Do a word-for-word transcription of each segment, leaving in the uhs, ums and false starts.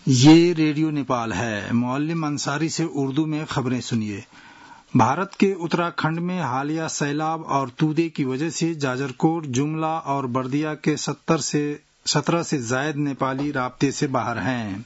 یہ ریڈیو نیپال ہے۔ معلم انصاری سے اردو میں خبریں سنیے۔ بھارت کے اتراکھنڈ میں حالیہ سیلاب اور تودے کی وجہ سے جاجرکوٹ، جملہ اور بردیا کے ستر سے سترہ سے زائد نیپالی رابطے سے باہر ہیں،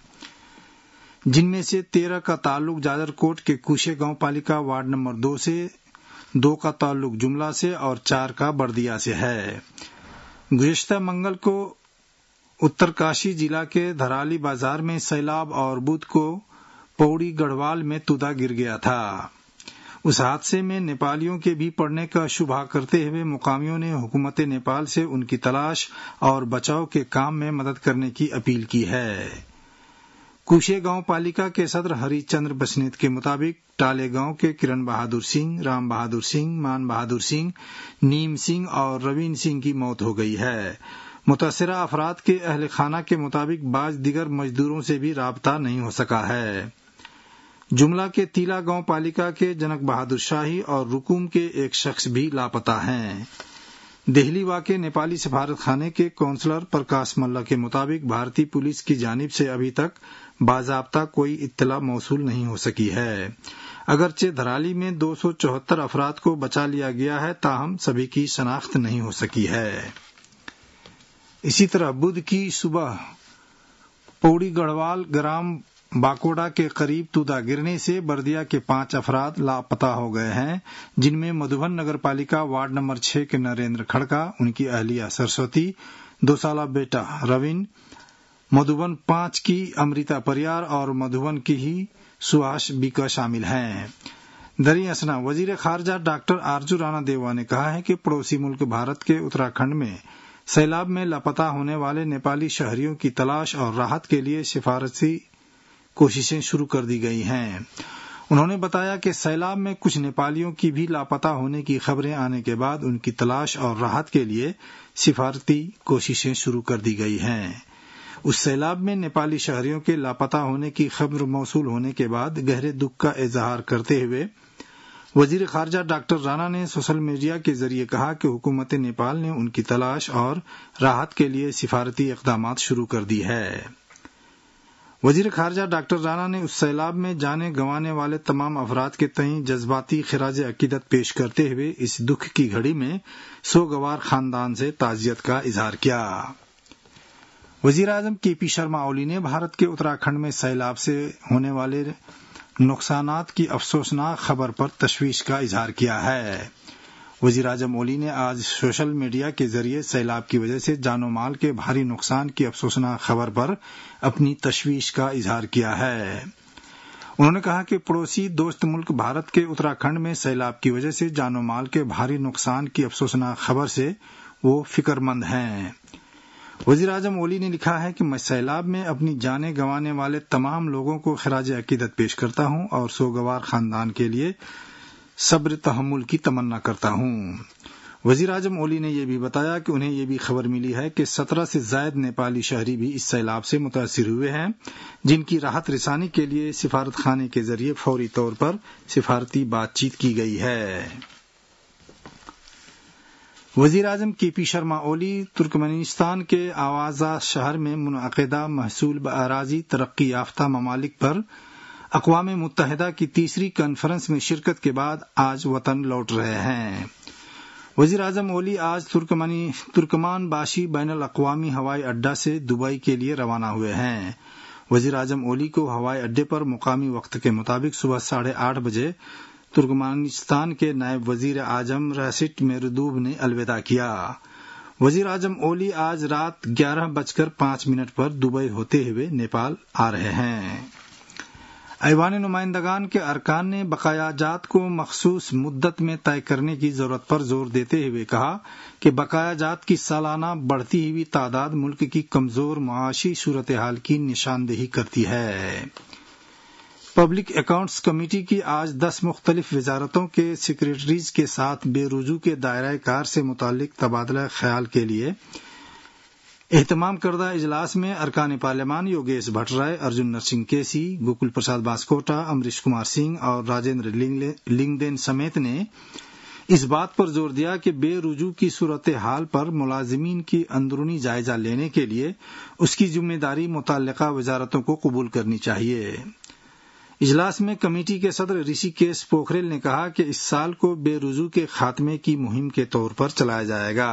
جن میں سے تیرہ کا تعلق جاجرکوٹ کے کوشے گاؤں پالیکا وارڈ نمبر دو سے، دو کا تعلق جملہ سے اور چار کا بردیا سے ہے۔ گزشتہ منگل کو اترکاشی ضلع کے دھرالی بازار میں سیلاب اور بدھ کو پوڑی گڑھوال میں تودا گر گیا تھا۔ اس حادثے میں نیپالیوں کے بھی پڑنے کا شبہ کرتے ہوئے مقامیوں نے حکومت نیپال سے ان کی تلاش اور بچاؤ کے کام میں مدد کرنے کی اپیل کی ہے۔ کوشے گاؤں پالیکا کے صدر ہری چندر بسنیت کے مطابق ٹالے گاؤں کے کرن بہادر سنگھ، رام بہادر سنگھ، مان بہادر سنگھ، نیم سنگھ اور روین سنگھ کی موت ہو گئی ہے۔ متاثرہ افراد کے اہل خانہ کے مطابق بعض دیگر مزدوروں سے بھی رابطہ نہیں ہو سکا ہے۔ جملہ کے تیلا گاؤں پالیکا کے جنک بہادر شاہی اور رکوم کے ایک شخص بھی لاپتہ ہیں۔ دہلی واقع نیپالی سفارت خانے کے کونسلر پرکاش ملہ کے مطابق بھارتی پولیس کی جانب سے ابھی تک باضابطہ کوئی اطلاع موصول نہیں ہو سکی ہے۔ اگرچہ دھرالی میں دو سو چوہتر افراد کو بچا لیا گیا ہے، تاہم سبھی کی شناخت نہیں ہو سکی ہے۔ اسی طرح بدھ کی صبح پوڑی گڑھوال گرام باکوڑا کے قریب تودا گرنے سے بردیا کے پانچ افراد لاپتہ ہو گئے ہیں، جن میں مدھوبن نگر پالیکا وارڈ نمبر چھ کے نریندر کھڑکا، ان کی اہلیہ سرسوتی، دو سالہ بیٹا روین، مدھوبن پانچ کی امرتا پریار اور مدھوبن کی ہی سواش بیکا شامل ہیں۔ دریں اثنا وزیر خارجہ ڈاکٹر آرجو رانا دیوا نے کہا ہے کہ پڑوسی ملک بھارت کے اتراکھنڈ میں سیلاب میں لاپتہ ہونے والے نیپالی شہریوں کی تلاش اور راحت کے لیے سفارتی کوششیں شروع کر دی گئی ہیں۔ انہوں نے بتایا کہ سیلاب میں کچھ نیپالیوں کی بھی لاپتہ ہونے کی خبریں آنے کے بعد ان کی تلاش اور راحت کے لیے سفارتی کوششیں شروع کر دی گئی ہیں۔ اس سیلاب میں نیپالی شہریوں کے لاپتہ ہونے کی خبر موصول ہونے کے بعد گہرے دکھ کا اظہار کرتے ہوئے وزیر خارجہ ڈاکٹر رانا نے سوشل میڈیا کے ذریعے کہا کہ حکومت نیپال نے ان کی تلاش اور راحت کے لیے سفارتی اقدامات شروع کر دی ہے۔ وزیر خارجہ ڈاکٹر رانا نے اس سیلاب میں جانیں گنوانے والے تمام افراد کے تئیں جذباتی خراج عقیدت پیش کرتے ہوئے اس دکھ کی گھڑی میں سوگوار خاندان سے تعزیت کا اظہار کیا۔ وزیر اعظم کے پی شرما اولی نے بھارت کے اتراکھنڈ میں سیلاب سے ہونے والے نقصانات کی افسوسناک خبر پر تشویش کا اظہار کیا ہے۔ وزیر اعظم اولی نے آج سوشل میڈیا کے ذریعے سیلاب کی وجہ سے جان و مال کے بھاری نقصان کی افسوسناک خبر پر اپنی تشویش کا اظہار کیا ہے۔ انہوں نے کہا کہ پڑوسی دوست ملک بھارت کے اتراکھنڈ میں سیلاب کی وجہ سے جان و مال کے بھاری نقصان کی افسوسناک خبر سے وہ فکر مند ہیں۔ وزیر اعظم اولی نے لکھا ہے کہ میں سیلاب میں اپنی جانیں گنوانے والے تمام لوگوں کو خراج عقیدت پیش کرتا ہوں اور سوگوار خاندان کے لیے صبر تحمل کی تمنا کرتا ہوں۔ وزیر اعظم اولی نے یہ بھی بتایا کہ انہیں یہ بھی خبر ملی ہے کہ سترہ سے زائد نیپالی شہری بھی اس سیلاب سے متاثر ہوئے ہیں، جن کی راحت رسانی کے لیے سفارت خانے کے ذریعے فوری طور پر سفارتی بات چیت کی گئی ہے۔ وزیر اعظم کے پی شرما اولی ترکمانستان کے آوازہ شہر میں منعقدہ محصول باراضی ترقی یافتہ ممالک پر اقوام متحدہ کی تیسری کانفرنس میں شرکت کے بعد آج وطن لوٹ رہے ہیں۔ وزیر اعظم اولی آج ترکمانی ترکمان باشی بین الاقوامی ہوائی اڈہ سے دبئی کے لیے روانہ ہوئے ہیں۔ وزیر اعظم اولی کو ہوائی اڈے پر مقامی وقت کے مطابق صبح ساڑھے آٹھ بجے ترکمانستان کے نائب وزیر اعظم ریسٹ میردوب نے الوداع کیا۔ وزیر اعظم اولی آج رات گیارہ بج کر پانچ منٹ پر دبئی ہوتے ہوئے نیپال آ رہے ہیں۔ ایوان نمائندگان کے ارکان نے بقایا جات کو مخصوص مدت میں طے کرنے کی ضرورت پر زور دیتے ہوئے کہا کہ بقایا جات کی سالانہ بڑھتی ہوئی تعداد ملک کی کمزور معاشی صورتحال کی نشاندہی کرتی ہے۔ پبلک اکاؤنٹس کمیٹی کی آج دس مختلف وزارتوں کے سیکریٹریز کے ساتھ بے رجوع کے دائرہ کار سے متعلق تبادلہ خیال کے لیے اہتمام کردہ اجلاس میں ارکان پارلیمان یوگیش بھٹ رائے، ارجن نرسنگھ کیسی، گوکل پرساد باسکوٹا، امریش کمار سنگھ اور راجندر لنگدین سمیت نے اس بات پر زور دیا کہ بے رجوع کی صورتحال پر ملازمین کی اندرونی جائزہ لینے کے لیے اس کی ذمہ داری متعلقہ وزارتوں کو قبول کرنی چاہیے۔ اجلاس میں کمیٹی کے صدر رشی کیش پوکھریل نے کہا کہ اس سال کو بے رجوع کے خاتمے کی مہم کے طور پر چلایا جائے گا۔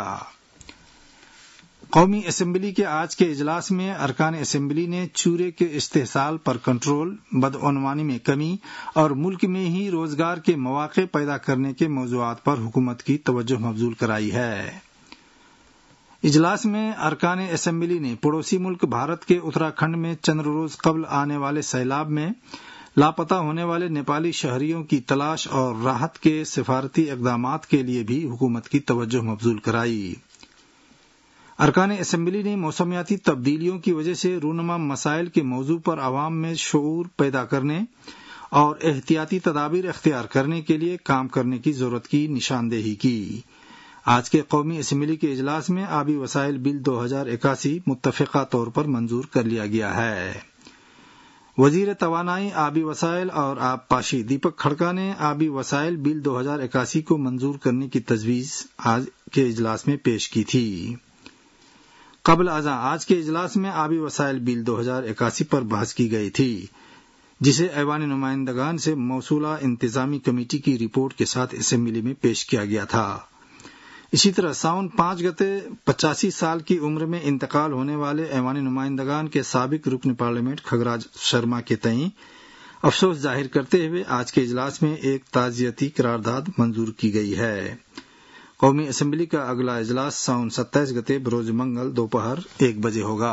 قومی اسمبلی کے آج کے اجلاس میں ارکان اسمبلی نے چورے کے استحصال پر کنٹرول، بدعنوانی میں کمی اور ملک میں ہی روزگار کے مواقع پیدا کرنے کے موضوعات پر حکومت کی توجہ مبذول کرائی ہے۔ اجلاس میں ارکان اسمبلی نے پڑوسی ملک بھارت کے اتراکھنڈ میں چند روز قبل آنے والے سیلاب میں لاپتہ ہونے والے نیپالی شہریوں کی تلاش اور راحت کے سفارتی اقدامات کے لیے بھی حکومت کی توجہ مبذول کرائی۔ ارکان اسمبلی نے موسمیاتی تبدیلیوں کی وجہ سے رونما مسائل کے موضوع پر عوام میں شعور پیدا کرنے اور احتیاطی تدابیر اختیار کرنے کے لیے کام کرنے کی ضرورت کی نشاندہی کی۔ آج کے قومی اسمبلی کے اجلاس میں آبی وسائل بل دو ہزار اکاسی متفقہ طور پر منظور کر لیا گیا ہے۔ وزیر توانائی، آبی وسائل اور آب پاشی دیپک کھڑکا نے آبی وسائل بل دو ہزار اکاسی کو منظور کرنے کی تجویز آج کے اجلاس میں پیش کی تھی۔ قبل ازاں آج کے اجلاس میں آبی وسائل بل دو ہزار اکاسی پر بحث کی گئی تھی، جسے ایوان نمائندگان سے موصولہ انتظامی کمیٹی کی رپورٹ کے ساتھ اسمبلی میں پیش کیا گیا تھا۔ اسی طرح ساون پانچ گتے پچاسی سال کی عمر میں انتقال ہونے والے ایوان نمائندگان کے سابق رکن پارلیمنٹ کھگراج شرما کے تئیں افسوس ظاہر کرتے ہوئے آج کے اجلاس میں ایک تعزیتی قرارداد منظور کی گئی ہے۔ قومی اسمبلی کا اگلا اجلاس ساون ستائیس گتے بروز منگل دوپہر ایک بجے ہوگا۔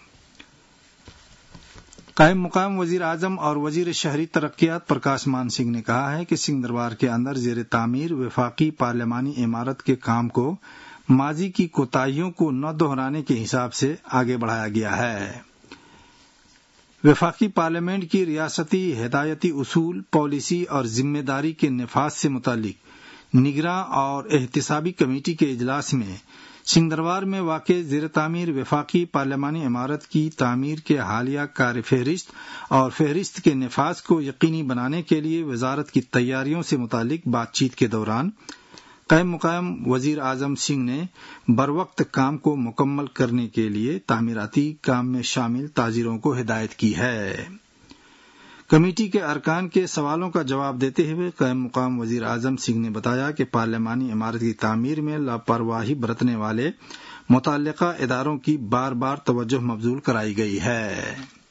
قائم مقام وزیر اعظم اور وزیر شہری ترقیات پرکاش مان سنگھ نے کہا ہے کہ سنگھ دربار کے اندر زیر تعمیر وفاقی پارلیمانی عمارت کے کام کو ماضی کی کوتاہیوں کو نہ دہرانے کے حساب سے آگے بڑھایا گیا ہے۔ وفاقی پارلیمنٹ کی ریاستی ہدایتی اصول، پالیسی اور ذمہ داری کے نفاذ سے متعلق نگراں اور احتسابی کمیٹی کے اجلاس میں سنگھ دربار میں واقع زیر تعمیر وفاقی پارلیمانی عمارت کی تعمیر کے حالیہ کار فہرست اور فہرست کے نفاذ کو یقینی بنانے کے لیے وزارت کی تیاریوں سے متعلق بات چیت کے دوران قائم مقام وزیر اعظم سنگھ نے بروقت کام کو مکمل کرنے کے لیے تعمیراتی کام میں شامل تاجروں کو ہدایت کی ہے۔ کمیٹی کے ارکان کے سوالوں کا جواب دیتے ہوئے قائم مقام وزیر اعظم سنگھ نے بتایا کہ پارلیمانی عمارت کی تعمیر میں لاپرواہی برتنے والے متعلقہ اداروں کی بار بار توجہ مبذول کرائی گئی ہے۔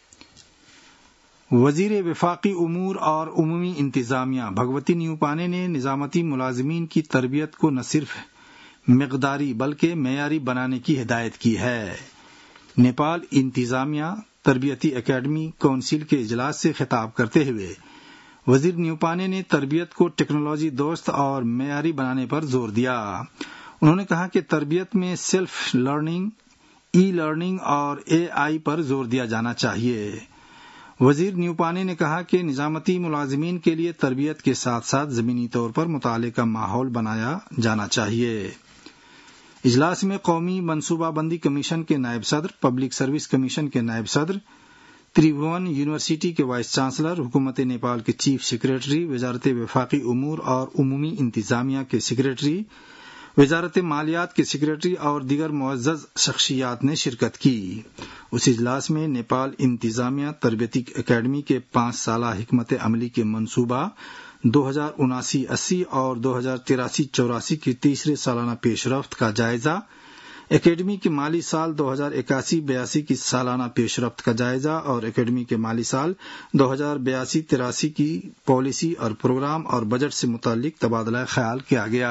وزیر وفاقی امور اور عمومی انتظامیہ بھگوتی نیوپانے نے نظامتی ملازمین کی تربیت کو نہ صرف مقداری بلکہ معیاری بنانے کی ہدایت کی ہے۔ نیپال انتظامیہ تربیتی اکیڈمی کونسل کے اجلاس سے خطاب کرتے ہوئے وزیر نیوپانے نے تربیت کو ٹیکنالوجی دوست اور معیاری بنانے پر زور دیا۔ انہوں نے کہا کہ تربیت میں سیلف لرننگ، ای لرننگ اور اے آئی پر زور دیا جانا چاہیے۔ وزیر نیوپانے نے کہا کہ نظامتی ملازمین کے لیے تربیت کے ساتھ ساتھ زمینی طور پر مطالعے کا ماحول بنایا جانا چاہیے۔ اجلاس میں قومی منصوبہ بندی کمیشن کے نائب صدر، پبلک سروس کمیشن کے نائب صدر، تریبھون یونیورسٹی کے وائس چانسلر، حکومت نیپال کے چیف سیکریٹری، وزارت وفاقی امور اور عمومی انتظامیہ کے سیکریٹری، وزارت مالیات کے سیکریٹری اور دیگر معزز شخصیات نے شرکت کی۔ اس اجلاس میں نیپال انتظامیہ تربیتی اکیڈمی کے پانچ سالہ حکمت عملی کے منصوبہ دو ہزار اناسی اسی اور دو ہزار تراسی چوراسی کی تیسرے سالانہ پیش رفت کا جائزہ، اکیڈمی کے مالی سال دو ہزار اکاسی بیاسی کی سالانہ پیش رفت کا جائزہ اور اکیڈمی کے مالی سال دو ہزار بیاسی تراسی کی پالیسی اور پروگرام اور بجٹ سے متعلق تبادلہ خیال کیا گیا۔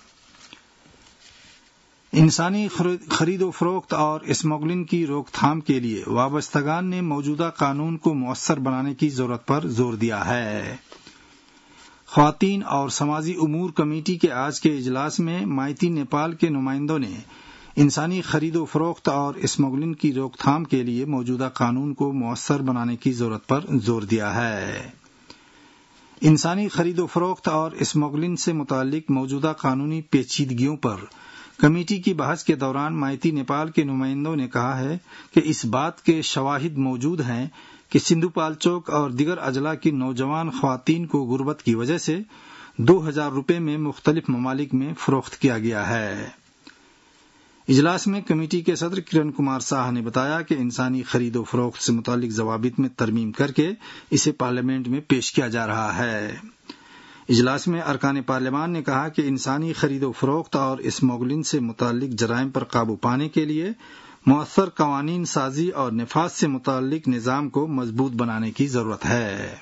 انسانی خرید و فروخت اور اسمگلنگ کی روک تھام کے لیے وابستگان نے موجودہ قانون کو مؤثر بنانے کی ضرورت پر زور دیا ہے۔ خواتین اور سماجی امور کمیٹی کے آج کے اجلاس میں مائیتی نیپال کے نمائندوں نے انسانی خرید و فروخت اور اسمگلنگ کی روک تھام کے لیے موجودہ قانون کو مؤثر بنانے کی ضرورت پر زور دیا ہے۔ انسانی خرید و فروخت اور اسمگلنگ سے متعلق موجودہ قانونی پیچیدگیوں پر کمیٹی کی بحث کے دوران مائیتی نیپال کے نمائندوں نے کہا ہے کہ اس بات کے شواہد موجود ہیں کہ سندھو پال چوک اور دیگر اضلاع کی نوجوان خواتین کو غربت کی وجہ سے دو ہزار روپے میں مختلف ممالک میں فروخت کیا گیا ہے۔ اجلاس میں کمیٹی کے صدر کرن کمار ساہا نے بتایا کہ انسانی خرید و فروخت سے متعلق ضوابط میں ترمیم کر کے اسے پارلیمنٹ میں پیش کیا جا رہا ہے۔ اجلاس میں ارکان پارلیمان نے کہا کہ انسانی خرید و فروخت اور اسمگلنگ سے متعلق جرائم پر قابو پانے کے لیے مؤثر قوانین سازی اور نفاذ سے متعلق نظام کو مضبوط بنانے کی ضرورت ہے۔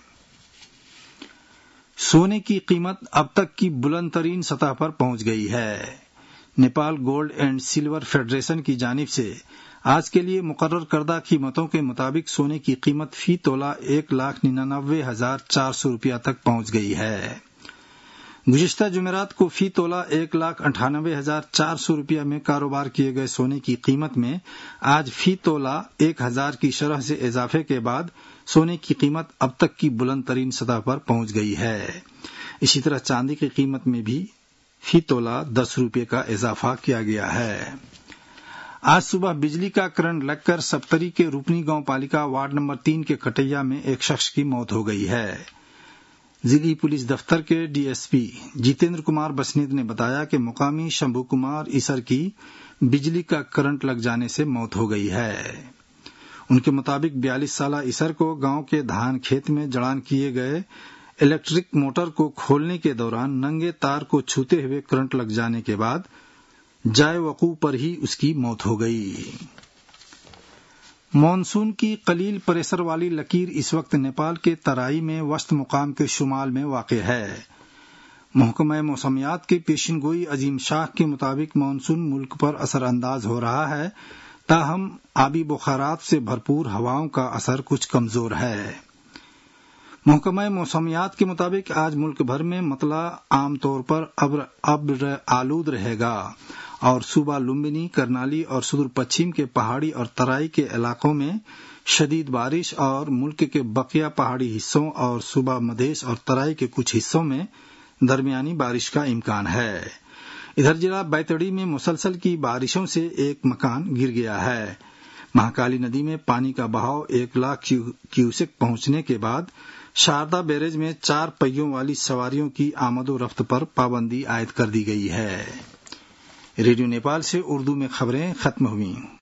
سونے کی قیمت اب تک کی بلند ترین سطح پر پہنچ گئی ہے۔ Nepal gold and silver federation کی جانب سے آج کے لیے مقرر کردہ قیمتوں کے مطابق سونے کی قیمت فی تولہ ایک لاکھ ننانوے ہزار چار سو روپیہ تک پہنچ گئی ہے۔ گزشتہ جمعرات کو فی تولہ ایک لاکھ اٹھانوے ہزار چار سو روپیہ میں کاروبار کیے گئے سونے کی قیمت میں آج فی تولہ ایک ہزار کی شرح سے اضافے کے بعد سونے کی قیمت اب تک کی بلند ترین سطح پر پہنچ گئی ہے۔ اسی طرح چاندی کی قیمت میں بھی فی تولہ دس روپے کا اضافہ کیا گیا ہے۔ آج صبح بجلی کا کرنٹ لگ کر سپتری کے روپنی گاؤں پالیکا وارڈ نمبر تین کے کٹیا میں ایک شخص کی موت ہو گئی ہے۔ ضلعی پولیس دفتر کے D S P Jitendra Kumar Basnet نے بتایا کہ مقامی شمبھو کمار ایسر کی بجلی کا کرنٹ لگ جانے سے موت ہو گئی ہے۔ ان کے مطابق بیالیس سالہ ایسر کو گاؤں کے دھان کھیت میں جڑان کیے گئے الیکٹرک موٹر کو کھولنے کے دوران ننگے تار کو چھوتے ہوئے کرنٹ لگ جانے کے بعد جائے وقوع پر ہی اس کی موت ہو گئی۔ مانسون کی قلیل پریشر والی لکیر اس وقت نیپال کے ترائی میں وسط مقام کے شمال میں واقع ہے۔ محکمہ موسمیات کے پیشن گوئی عظیم شاہ کے مطابق مانسون ملک پر اثر انداز ہو رہا ہے، تاہم آبی بخارات سے بھرپور ہواؤں کا اثر کچھ کمزور ہے۔ محکمہ موسمیات کے مطابق آج ملک بھر میں مطلع عام طور پر ابر آلود رہے گا اور صوبہ لمبنی، کرنالی اور سدور پچھم کے پہاڑی اور ترائی کے علاقوں میں شدید بارش اور ملک کے بقیہ پہاڑی حصوں اور صوبہ مدھیش اور ترائی کے کچھ حصوں میں درمیانی بارش کا امکان ہے۔ ادھر ضلع بیتڑی میں مسلسل کی بارشوں سے ایک مکان گر گیا ہے۔ مہاکالی ندی میں پانی کا بہاؤ ایک لاکھ کیوسک پہنچنے کے بعد شاردا بیریج میں چار پہیوں والی سواریوں کی آمد و رفت پر پابندی عائد کر دی گئی ہے۔ ریڈیو نیپال سے اردو میں خبریں ختم ہوئیں۔